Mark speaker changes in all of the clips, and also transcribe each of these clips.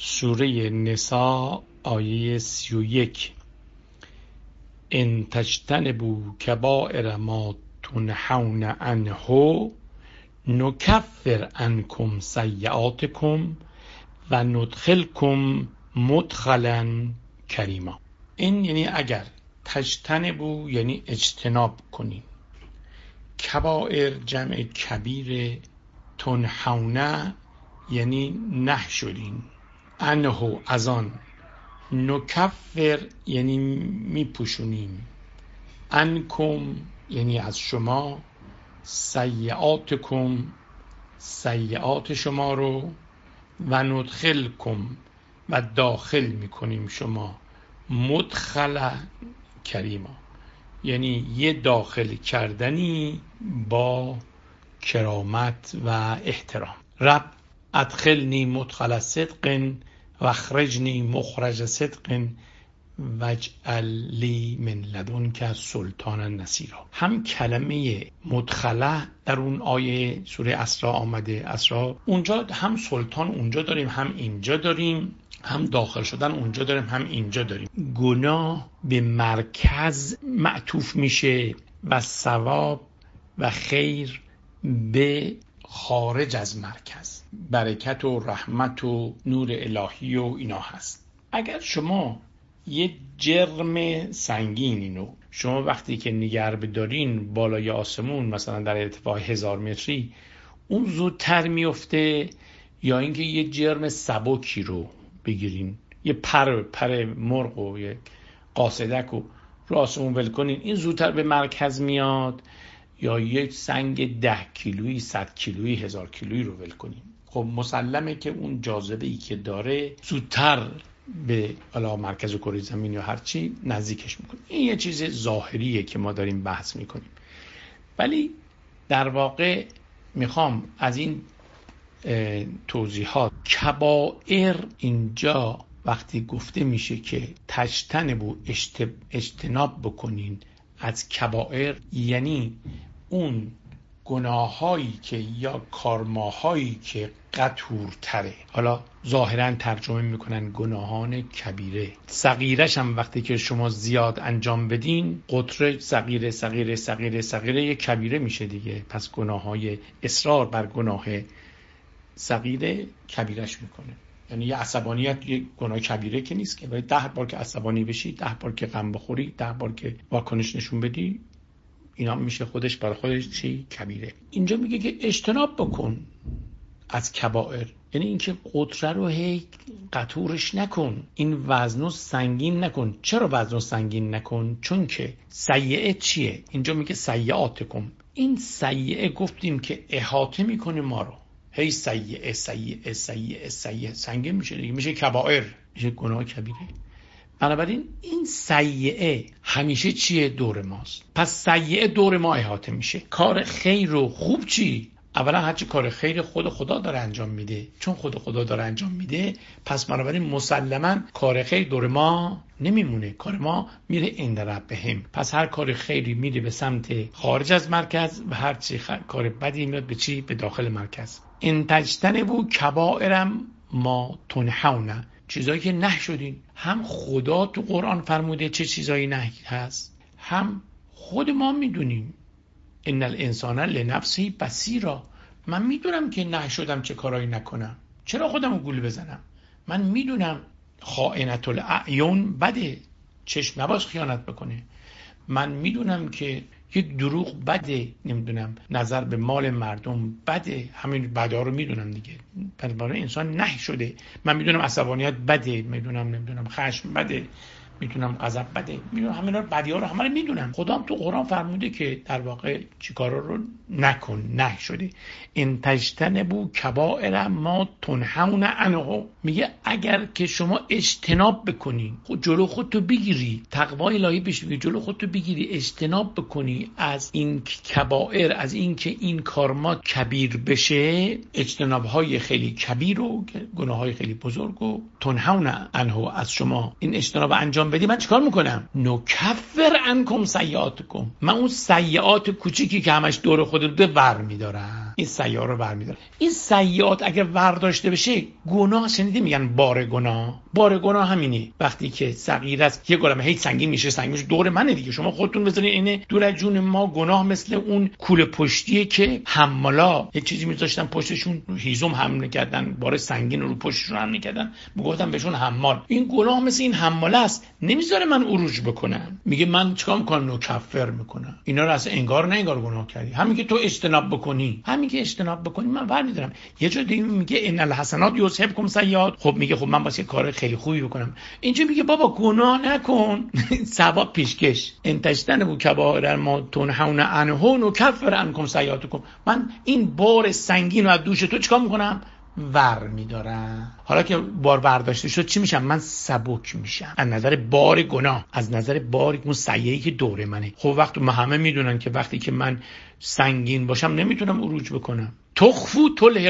Speaker 1: سوره نساء آیه 31. ان تجتنبوا کبائر ما تنهون عنه نکفر عنکم سیئاتکم و ندخلکم مدخلا کریما. این یعنی اگر تجتنبوا یعنی اجتناب کنین، کبائر جمع کبیر، تنهونه یعنی نه شدین، عنه از آن، نکفر یعنی میپوشونیم، عنکم یعنی از شما، سیئاتکم سیئات شما رو، و ندخلکم و داخل میکنیم شما، مدخل کریما یعنی یه داخل کردنی با کرامت و احترام. رب ادخلنی مدخل صدق و اخرجنی مخرج صدق واجعل لی من لدنک سلطانا نصیرا. هم کلمه مدخله در اون آیه سوره اسراء آمده، اسراء اونجا هم سلطان اونجا داریم، هم اینجا داریم، هم داخل شدن اونجا داریم، هم اینجا داریم. گناه به مرکز معطوف میشه و ثواب و خیر به خارج از مرکز، برکت و رحمت و نور الهی و اینا هست. اگر شما یه جرم سنگینی رو شما وقتی که نگه بدارین بالای آسمون، مثلا در ارتفاع 1000 متری، اون زودتر میفته، یا اینکه یه جرم سبکی رو بگیرین، یه پر مرغ و یه قاصدک رو آسمون ول کنین، این زودتر به مرکز میاد، یا یک سنگ 10 کیلویی، 100 کیلویی، 1000 کیلویی رو ول کنین. خب مسلمه که اون جاذبه‌ای که داره زودتر به مرکز کره زمین یا هر چی نزدیکش میکنه. این یه چیز ظاهریه که ما داریم بحث میکنیم، ولی در واقع میخوام از این توضیحات، کبائر اینجا وقتی گفته میشه که تجتنبوا اجتناب بکنین از کبائر، یعنی اون گناهایی که یا کارماهایی که قطورتره. حالا ظاهرا ترجمه میکنن گناهان کبیره. صغیرش هم وقتی که شما زیاد انجام بدین، قطره صغیره صغیره صغیره صغیره یک کبیره میشه دیگه. پس گناههای اصرار بر گناه صغیره کبیرش میکنه. یعنی یه عصبانیت یه گناه کبیره که نیست که، ولی 10 بار که عصبانی بشی، 10 بار که غم بخوری، 10 بار که واکنش نشون بدی، اینا میشه خودش برای خودش چی؟ کبیره. اینجا میگه که اجتناب بکن از کبائر، یعنی اینکه قطره رو هی قطورش نکن، این وزنو سنگین نکن. چرا وزنو سنگین نکن؟ چون که سیئه چیه؟ اینجا میگه سیئاتکم. این سیئه گفتیم که احاطه میکنه ما رو، هی سیئه سیئه سیئه سیئه سنگین میشه دیگه، میشه کبائر، میشه گناه کبیره. بنابراین این سیئه همیشه چیه؟ دور ماست. پس سیئه دور ما احاطه میشه. کار خیر و خوب چی؟ اولا هرچی کار خیر خدا داره انجام میده، چون خدا داره انجام میده، پس بنابراین مسلما کار خیر دور ما نمیمونه، کار ما میره عند ربهم. پس هر کار خیری میره به سمت خارج از مرکز و هر چی کار بدی میاد به چی؟ به داخل مرکز. ان تجتنبوا کبائر ما تنهون، چیزایی که نه شدین. هم خدا تو قرآن فرموده چه چیزایی نه هست، هم خود ما میدونیم. ان الانسان لنفسه بصیرا. من میدونم که نه شدم چه کارایی نکنم، چرا خودمو گول بزنم؟ من میدونم خائنة الاعین بده، چشم نباش خیانت بکنه. من میدونم که یک دروغ بده، نمیدونم نظر به مال مردم بده، همین بدا رو میدونم دیگه. برای انسان نه شده. من میدونم عصبانیت بده، میدونم نمیدونم خشم بده، میدونم غضب بده، میدونم همینا رو، بدی‌ها رو همه رو میدونم. خدا هم تو قرآن فرموده که در واقع چیکارا رو نکن، نه شده. ان تجتنبوا کبائر ما تنهون عنه، میگه اگر که شما اجتناب بکنی، جلو خودتو بگیری، تقوای الهی بشی، جلو خودتو بگیری، اجتناب بکنی از این کبائر، از این که این کار ما کبیر بشه، اجتناب‌های خیلی کبیر و گناه‌های خیلی بزرگ و تنهون عنه از شما این اجتناب انجام بدی، من چیکار میکنم؟ نکفر عنکم سیئاتکم، من اون سیئات کوچیکی که همش دور خودت بوده ور میدارم. این سیاد رو برمی‌داره. این سیاد اگر ورداشته بشه گناه، شنیده میگن بار گناه همینه. وقتی که صغیر است یه گلمه هی سنگین میشه دور منه دیگه. شما خودتون بذارین اینه دور از جون ما. گناه مثل اون کوله پشتیه که حمالا یه چیزی میذاشتن پشتشون، هیزم حمل کردن، بار سنگین رو پشتشون حمل کردن، میگفتن بهشون حمال. این گناه مثل این حماله است، نمیذاره من عروج بکنم. میگه من چیکار میکنم؟ نکفر میکنم. اینا رو اصلا انگار نه انگار گناه کردی. همین که تو اجتناب بکنی من برمی‌دارم. یه جا دیگه میگه ان الحسنات یذهبکم سیئات. خب میگه خب من واسه کار خیلی خوبی بکنم. اینجا میگه بابا گناه نکن. ثواب پیشکش. انتشتن بو کبائر ما تنهون عنه نکفر عنکم سیئاتکم. من این بار سنگین رو از دوش تو چیکار میکنم؟ ور میدارم. حالا که بار برداشته شد چی میشم؟ من سبک میشم از نظر بار گناه، از نظر بار اون سیئه‌ای که دور منه. خب وقتی ما همه میدونن که وقتی که من سنگین باشم نمیتونم عروج بکنم. تخفو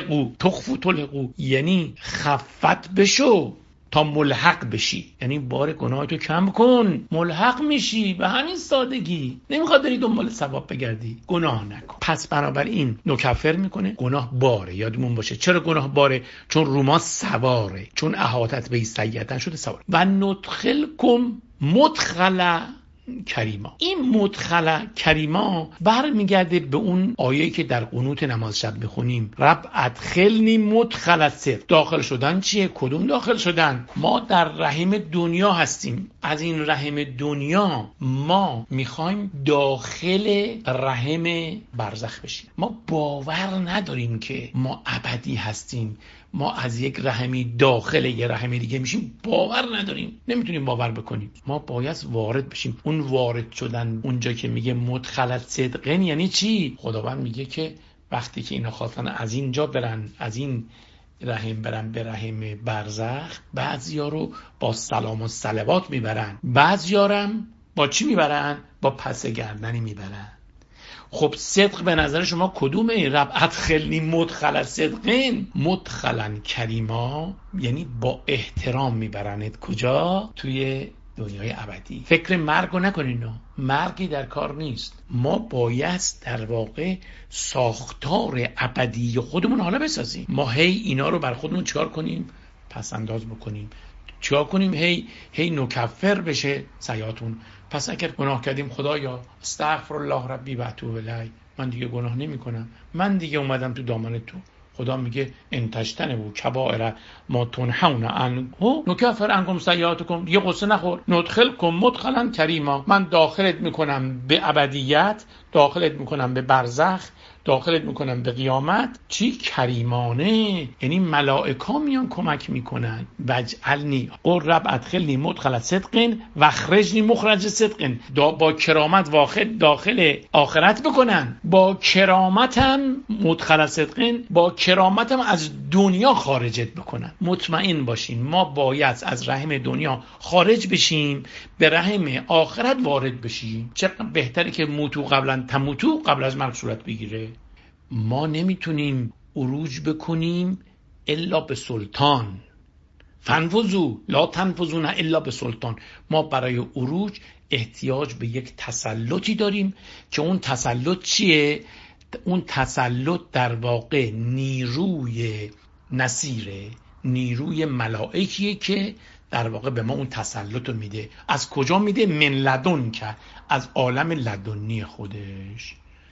Speaker 1: تلحقو یعنی خفت بشو تا ملحق بشی، یعنی بار گناهتو کم کن، ملحق میشی. به همین سادگی. نمیخواد بری دنبال ثواب بگردی، گناه نکن. پس بنابراین نکفر میکنه. گناه باره، یادمون باشه. چرا گناه باره؟ چون روما سواره، چون احاطت به سیئتن شده سوار. و ندخلکم مدخلا کریما. این مدخل کریما برمیگرده به اون آیه‌ای که در قنوت نماز شب میخونیم، رب ادخلنی مدخل الصدق. داخل شدن چیه؟ کدوم داخل شدن؟ ما در رحم دنیا هستیم. از این رحم دنیا ما میخوایم داخل رحم برزخ بشیم. ما باور نداریم که ما ابدی هستیم. ما از یک رحمی داخل یک رحم دیگه میشیم، باور نداریم، نمیتونیم باور بکنیم. ما باید وارد بشیم. اون وارد شدن اونجا که میگه مدخل الصدق یعنی چی؟ خداوند میگه که وقتی که اینا خواستن از اینجا برن، از این رحم برن به رحم برزخ، بعضیا رو با سلام و صلوات میبرن، بعضیا رو با چی میبرن؟ با پس گردنی میبرن. خب صدق به نظر شما کدومه؟ رب ادخلنی مدخل الصدقین، مدخلا کریما، یعنی با احترام میبرنت. کجا؟ توی دنیای ابدی. فکر مرگ رو نکنین. مرگی در کار نیست. ما باید در واقع ساختار ابدی خودمون حالا بسازیم. ما هی اینا رو بر خودمون چیکار کنیم؟ پس انداز بکنیم. چیکار کنیم؟ هی نکفر بشه سیئاتون. پس اگر گناه کردیم خدایا استغفر الله ربی و اتوب الیه، من دیگه گناه نمی کنم، من دیگه اومدم تو دامن تو. خدا میگه انتشتن بو کبائر ما تنهون عنه نکفر عنکم سیئاتکم. دیگه قصه نخور. ندخلکم مدخلا کریما. من داخلت میکنم به ابدیت، داخلت میکنم به برزخ، داخلت میکنم به قیامت. چی؟ کریمانه، یعنی ملائکه میان کمک میکنن. وجعلنی قل رب ادخلنی مدخل صدق و اخرجنی مخرج صدق. با کرامت داخل آخرت بکنن، با کرامتم مدخل صدق، با کرامتم از دنیا خارجت بکنن. مطمئن باشین ما باید از رحم دنیا خارج بشیم، به رحم آخرت وارد بشیم. چقدر بهتره که موتو قبلا تموتو، قبل از مرگ صورت بگیره. ما نمیتونیم عروج بکنیم الا به سلطان. فنفذوا لا تنفذون الا به سلطان. ما برای عروج احتیاج به یک تسلطی داریم که اون تسلط چیه؟ اون تسلط در واقع نیروی نصیره، نیروی ملائکیه که در واقع به ما اون تسلط رو میده. از کجا میده؟ من لدن، که از عالم لدنی خودش.